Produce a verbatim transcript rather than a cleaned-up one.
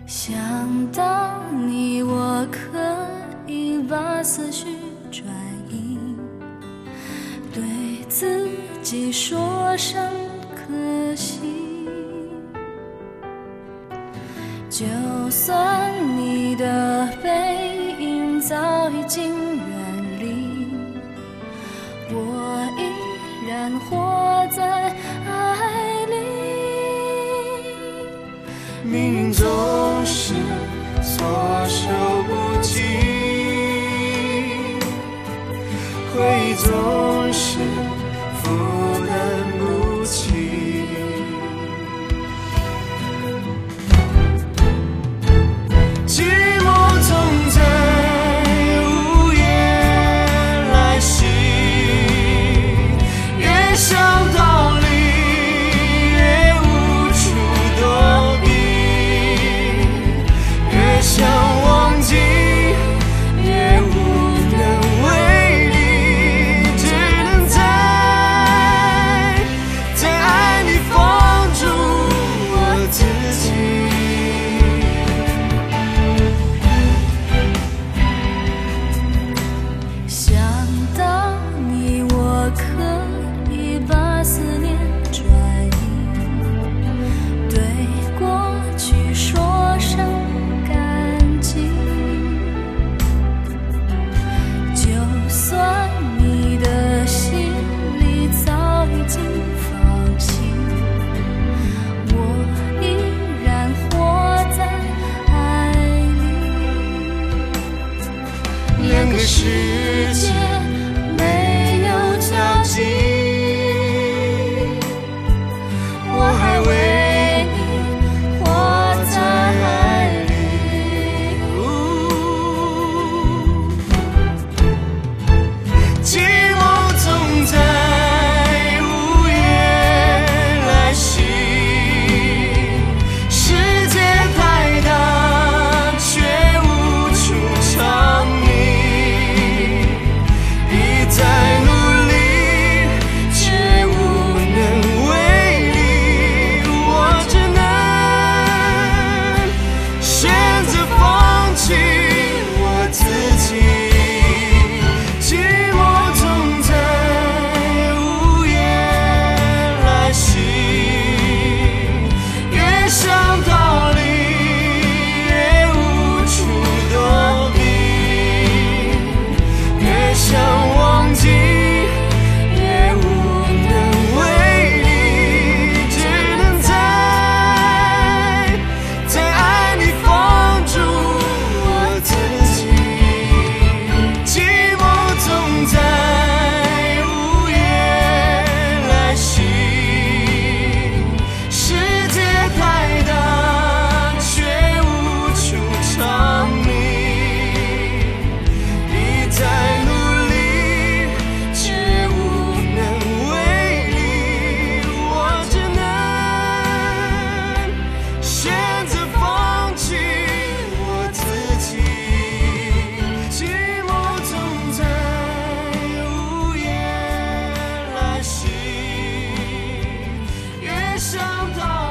想到你，我可以把思绪转移，对自己说声可惜。就算你的背影早已经远离，我依然活在爱里。 命运总是措手不及，回忆总是负担不起。寂寞总在午夜来袭，越想逃离越无处躲避，越想忘记越无能为力，只能在在爱里放逐我自己。 想到你，我可以把思念转移，对过去说声感激。就算你的心里早已经放弃，我依然活在爱里。 两个世界没有交集，我还为你活在爱里。寂寞总在午夜来袭，世界太大却无处藏匿，一再努力却无能为力，我只能选择放弃我自己。寂寞总在午夜来袭，越想逃离越无处躲避，越想忘记越无能为力，只能在在爱里放逐我自己。寂寞总在午夜来袭，世界太大却无处藏匿，一再努力却无能为力，我只能选择放弃我自己。寂寞总在午夜来袭，越想逃